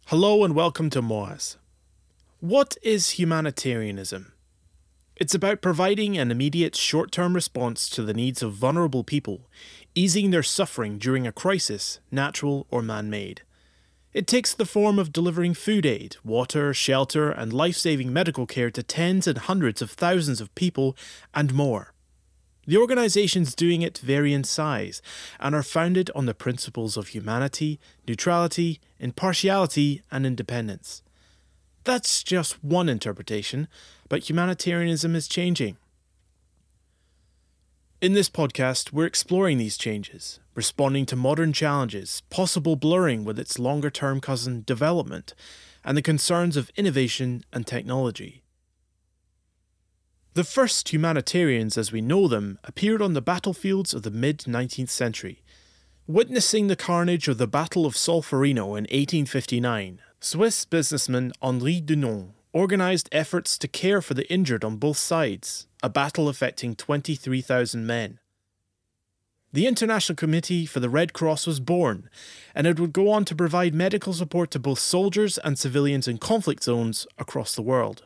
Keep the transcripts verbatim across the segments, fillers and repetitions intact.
Hello and welcome to Moaz. What is humanitarianism? It's about providing an immediate short-term response to the needs of vulnerable people, easing their suffering during a crisis, natural or man-made. It takes the form of delivering food aid, water, shelter, and life-saving medical care to tens and hundreds of thousands of people and more. The organisations doing it vary in size and are founded on the principles of humanity, neutrality, impartiality, and independence. That's just one interpretation, but humanitarianism is changing. In this podcast, we're exploring these changes, responding to modern challenges, possible blurring with its longer-term cousin, development, and the concerns of innovation and technology. The first humanitarians as we know them appeared on the battlefields of the mid-nineteenth century. Witnessing the carnage of the Battle of Solferino in eighteen fifty-nine, Swiss businessman Henri Dunant organised efforts to care for the injured on both sides, a battle affecting twenty-three thousand men. The International Committee for the Red Cross was born, and it would go on to provide medical support to both soldiers and civilians in conflict zones across the world.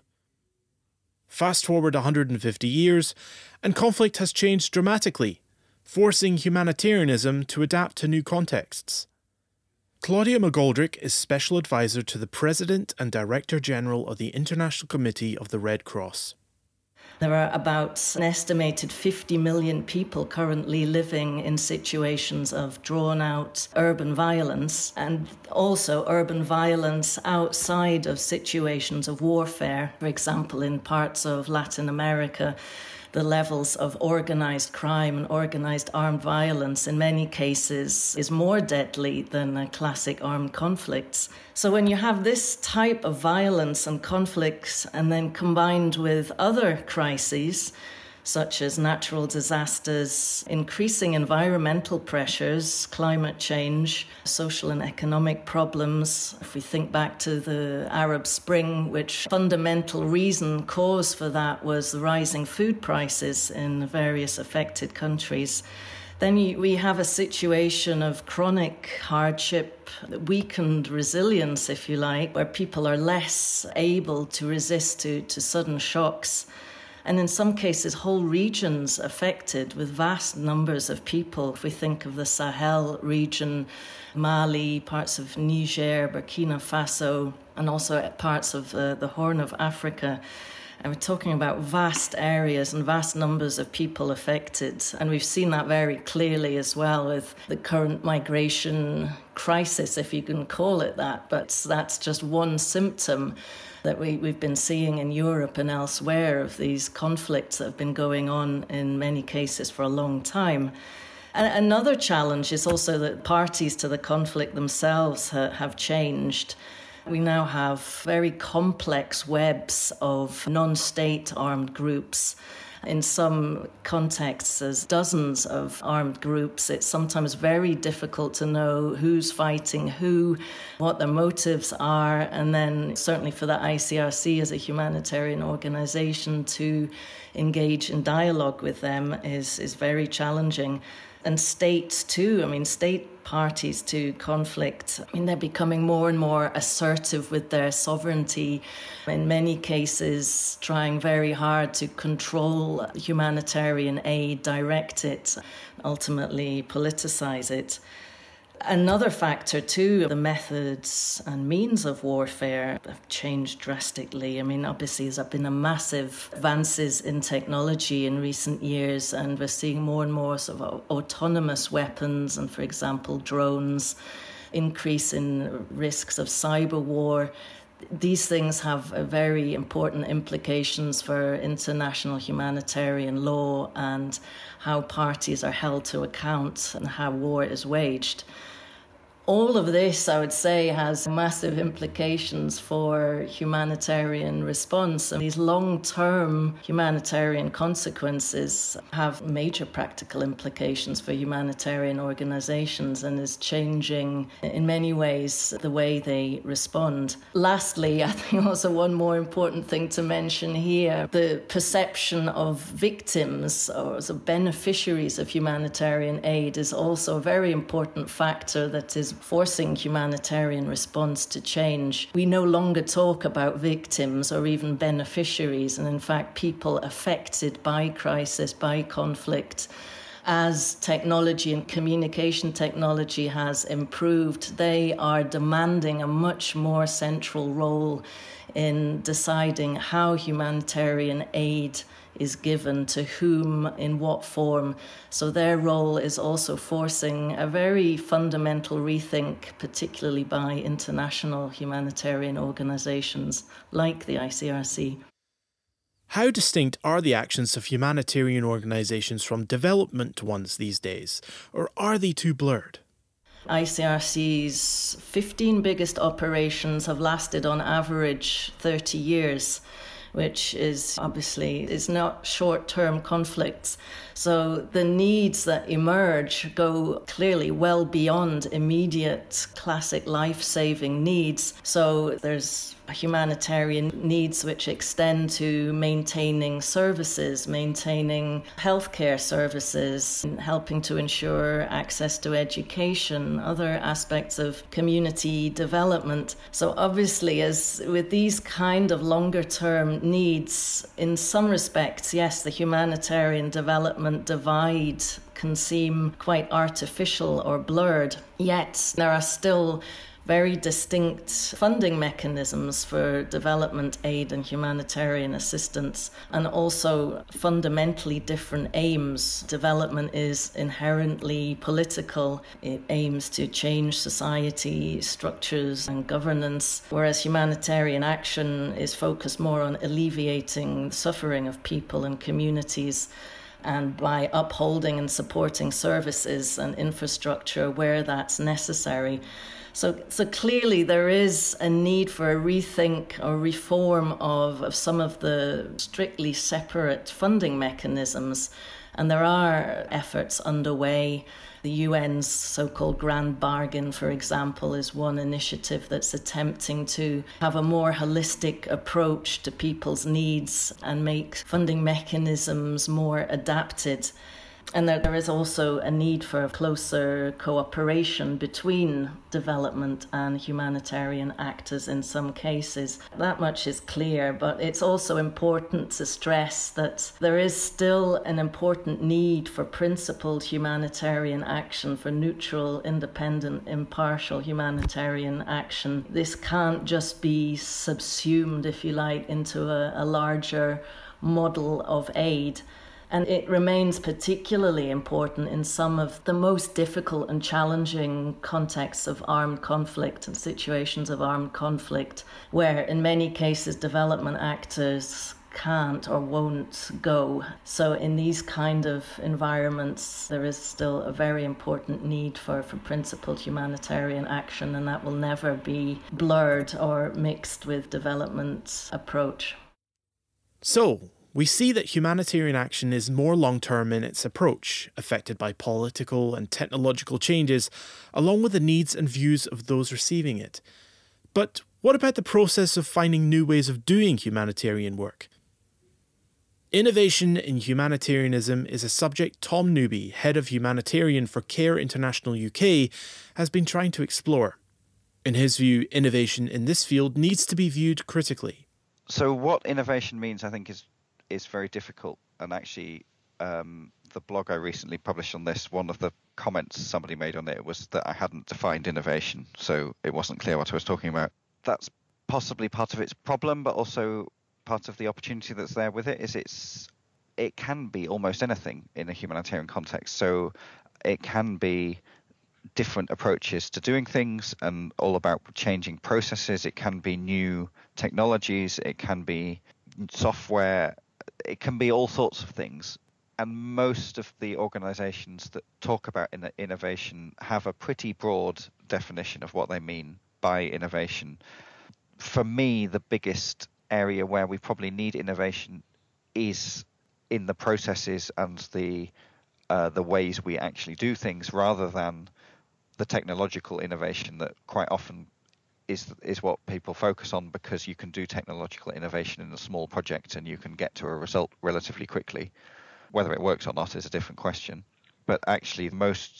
Fast forward one hundred fifty years, and conflict has changed dramatically, forcing humanitarianism to adapt to new contexts. Claudia McGoldrick is Special Advisor to the President and Director General of the International Committee of the Red Cross. There are about an estimated fifty million people currently living in situations of drawn-out urban violence, and also urban violence outside of situations of warfare. For example, in parts of Latin America, the levels of organised crime and organised armed violence in many cases is more deadly than uh, classic armed conflicts. So when you have this type of violence and conflicts and then combined with other crises, such as natural disasters, increasing environmental pressures, climate change, social and economic problems. If we think back to the Arab Spring, which fundamental reason, cause for that was the rising food prices in various affected countries, then you, we have a situation of chronic hardship, weakened resilience, if you like, where people are less able to resist to, to sudden shocks. And in some cases, whole regions affected with vast numbers of people. If we think of the Sahel region, Mali, parts of Niger, Burkina Faso, and also parts of uh, the Horn of Africa, and we're talking about vast areas and vast numbers of people affected. And we've seen that very clearly as well with the current migration crisis, if you can call it that. But that's just one symptom that we, we've been seeing in Europe and elsewhere of these conflicts that have been going on in many cases for a long time. And another challenge is also that parties to the conflict themselves ha- have changed. We now have very complex webs of non-state armed groups. In some contexts, there's dozens of armed groups. It's sometimes very difficult to know who's fighting who, what their motives are, and then certainly for the I C R C as a humanitarian organization to engage in dialogue with them is, is very challenging. And states too, I mean, state parties to conflict, I mean, they're becoming more and more assertive with their sovereignty, in many cases trying very hard to control humanitarian aid, direct it, ultimately politicize it. Another factor too, the methods and means of warfare have changed drastically. I mean, obviously there's been a massive advances in technology in recent years, and we're seeing more and more sort of autonomous weapons and, for example, drones, increase in risks of cyber war. These things have very important implications for international humanitarian law and how parties are held to account and how war is waged. All of this, I would say, has massive implications for humanitarian response. And these long-term humanitarian consequences have major practical implications for humanitarian organizations and is changing in many ways the way they respond. Lastly, I think also one more important thing to mention here, the perception of victims or as beneficiaries of humanitarian aid is also a very important factor that is is forcing humanitarian response to change. We no longer talk about victims or even beneficiaries, and in fact, people affected by crisis, by conflict. As technology and communication technology has improved, they are demanding a much more central role in deciding how humanitarian aid is given to whom, in what form. So their role is also forcing a very fundamental rethink, particularly by international humanitarian organizations like the I C R C. How distinct are the actions of humanitarian organizations from development ones these days, or are they too blurred? I C R C's fifteen biggest operations have lasted on average thirty years, which is obviously is not short-term conflicts. So the needs that emerge go clearly well beyond immediate classic life-saving needs. So there's humanitarian needs which extend to maintaining services, maintaining healthcare services, helping to ensure access to education, other aspects of community development. So obviously, as with these kind of longer term needs, in some respects, yes, the humanitarian development divide can seem quite artificial or blurred. Yet there are still very distinct funding mechanisms for development aid and humanitarian assistance, and also fundamentally different aims. Development is inherently political. It aims to change society structures and governance, whereas humanitarian action is focused more on alleviating the suffering of people and communities, and by upholding and supporting services and infrastructure where that's necessary. So, so clearly there is a need for a rethink or reform of, of some of the strictly separate funding mechanisms. And there are efforts underway. The U N's so-called Grand Bargain, for example, is one initiative that's attempting to have a more holistic approach to people's needs and make funding mechanisms more adapted. And there is also a need for closer cooperation between development and humanitarian actors in some cases. That much is clear, but it's also important to stress that there is still an important need for principled humanitarian action, for neutral, independent, impartial humanitarian action. This can't just be subsumed, if you like, into a, a larger model of aid. And it remains particularly important in some of the most difficult and challenging contexts of armed conflict and situations of armed conflict, where in many cases development actors can't or won't go. So in these kind of environments, there is still a very important need for, for principled humanitarian action, and that will never be blurred or mixed with development approach. So, we see that humanitarian action is more long-term in its approach, affected by political and technological changes, along with the needs and views of those receiving it. But what about the process of finding new ways of doing humanitarian work? Innovation in humanitarianism is a subject Tom Newby, head of humanitarian for CARE International U K, has been trying to explore. In his view, innovation in this field needs to be viewed critically. So what innovation means, I think, is is very difficult. And actually, um, the blog I recently published on this, one of the comments somebody made on it was that I hadn't defined innovation, so it wasn't clear what I was talking about. That's possibly part of its problem, but also part of the opportunity that's there with it is it's it can be almost anything in a humanitarian context. So it can be different approaches to doing things and all about changing processes. It can be new technologies. It can be software. It can be all sorts of things. And most of the organizations that talk about in- innovation have a pretty broad definition of what they mean by innovation. For me, the biggest area where we probably need innovation is in the processes and the uh, the ways we actually do things, rather than the technological innovation that quite often is is what people focus on, because you can do technological innovation in a small project and you can get to a result relatively quickly. Whether it works or not is a different question. But actually, most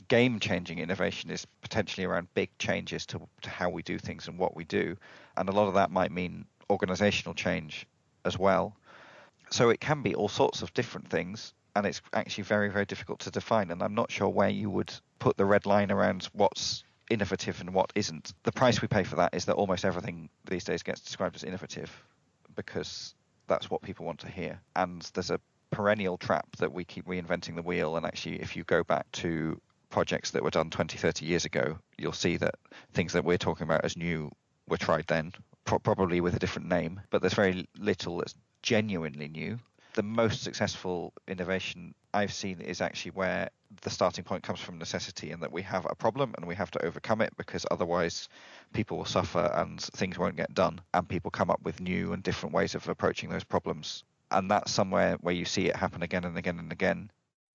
game-changing innovation is potentially around big changes to, to how we do things and what we do. And a lot of that might mean organizational change as well. So it can be all sorts of different things, and it's actually very, very difficult to define. And I'm not sure where you would put the red line around what's innovative and what isn't. The price we pay for that is that almost everything these days gets described as innovative because that's what people want to hear. And there's a perennial trap that we keep reinventing the wheel. And actually, if you go back to projects that were done twenty, thirty years ago, you'll see that things that we're talking about as new were tried then, pro- probably with a different name. But there's very little that's genuinely new. The most successful innovation I've seen is actually where the starting point comes from necessity, and that we have a problem and we have to overcome it, because otherwise people will suffer and things won't get done, and people come up with new and different ways of approaching those problems. And that's somewhere where you see it happen again and again and again.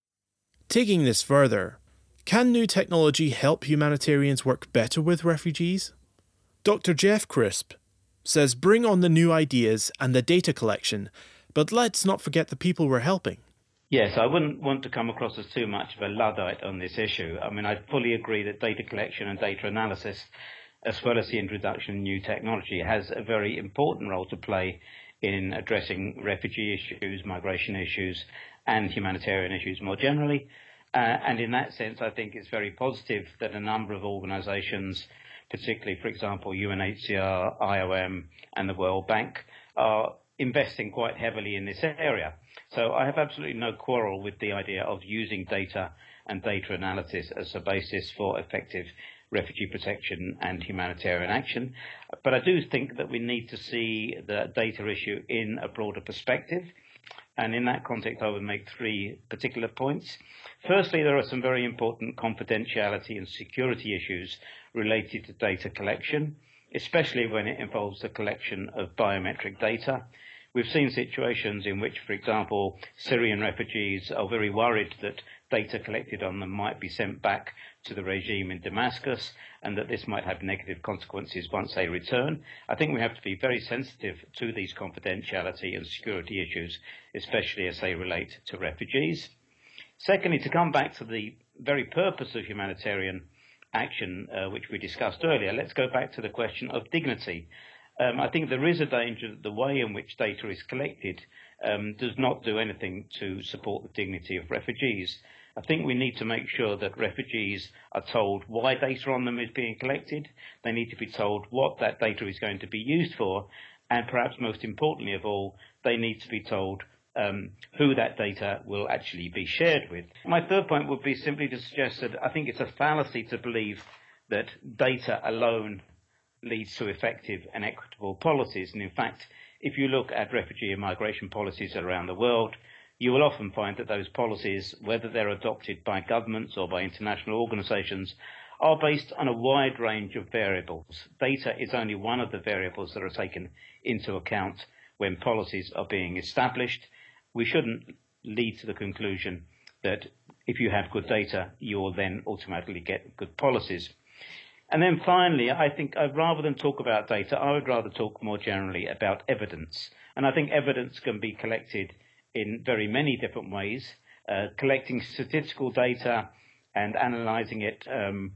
Taking this further, can new technology help humanitarians work better with refugees? Doctor Jeff Crisp says bring on the new ideas and the data collection, but let's not forget the people we're helping. Yes, I wouldn't want to come across as too much of a Luddite on this issue. I mean, I fully agree that data collection and data analysis, as well as the introduction of new technology, has a very important role to play in addressing refugee issues, migration issues, and humanitarian issues more generally. Uh, and in that sense, I think it's very positive that a number of organisations, particularly, for example, U N H C R, I O M, and the World Bank, are investing quite heavily in this area. So I have absolutely no quarrel with the idea of using data and data analysis as a basis for effective refugee protection and humanitarian action. But I do think that we need to see the data issue in a broader perspective. And in that context, I would make three particular points. Firstly, there are some very important confidentiality and security issues related to data collection, especially when it involves the collection of biometric data. We've seen situations in which, for example, Syrian refugees are very worried that data collected on them might be sent back to the regime in Damascus, and that this might have negative consequences once they return. I think we have to be very sensitive to these confidentiality and security issues, especially as they relate to refugees. Secondly, to come back to the very purpose of humanitarian action, uh, which we discussed earlier, let's go back to the question of dignity. Um, I think there is a danger that the way in which data is collected um, does not do anything to support the dignity of refugees. I think we need to make sure that refugees are told why data on them is being collected. They need to be told what that data is going to be used for, and perhaps most importantly of all, they need to be told um, who that data will actually be shared with. My third point would be simply to suggest that I think it's a fallacy to believe that data alone leads to effective and equitable policies. And in fact, if you look at refugee and migration policies around the world, you will often find that those policies, whether they're adopted by governments or by international organisations, are based on a wide range of variables. Data is only one of the variables that are taken into account when policies are being established. We shouldn't lead to the conclusion that if you have good data, you will then automatically get good policies. And then finally, I think uh, rather than talk about data, I would rather talk more generally about evidence. And I think evidence can be collected in very many different ways. Uh, collecting statistical data and analysing it um,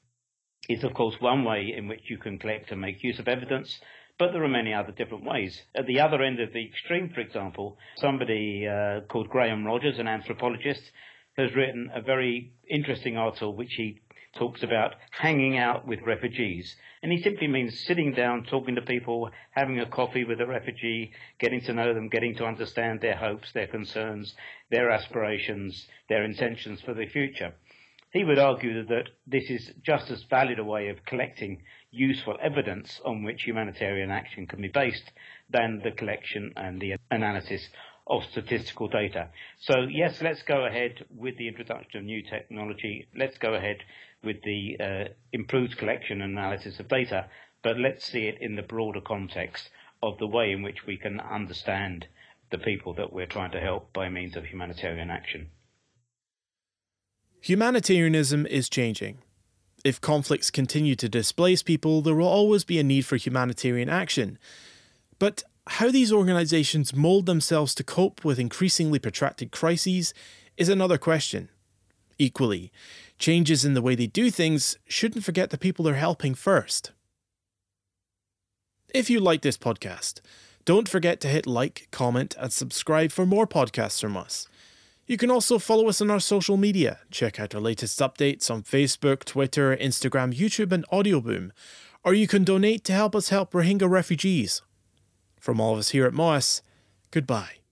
is, of course, one way in which you can collect and make use of evidence, but there are many other different ways. At the other end of the extreme, for example, somebody uh, called Graham Rogers, an anthropologist, has written a very interesting article which he talks about hanging out with refugees. And he simply means sitting down, talking to people, having a coffee with a refugee, getting to know them, getting to understand their hopes, their concerns, their aspirations, their intentions for the future. He would argue that this is just as valid a way of collecting useful evidence on which humanitarian action can be based than the collection and the analysis of statistical data. So yes, let's go ahead with the introduction of new technology. Let's go ahead with the uh, improved collection and analysis of data, but let's see it in the broader context of the way in which we can understand the people that we're trying to help by means of humanitarian action. Humanitarianism is changing. If conflicts continue to displace people, there will always be a need for humanitarian action. But how these organisations mould themselves to cope with increasingly protracted crises is another question. Equally, changes in the way they do things shouldn't forget the people they're helping first. If you like this podcast, don't forget to hit like, comment, and subscribe for more podcasts from us. You can also follow us on our social media. Check out our latest updates on Facebook, Twitter, Instagram, YouTube, and Audioboom. Or you can donate to help us help Rohingya refugees. From all of us here at Moas, goodbye.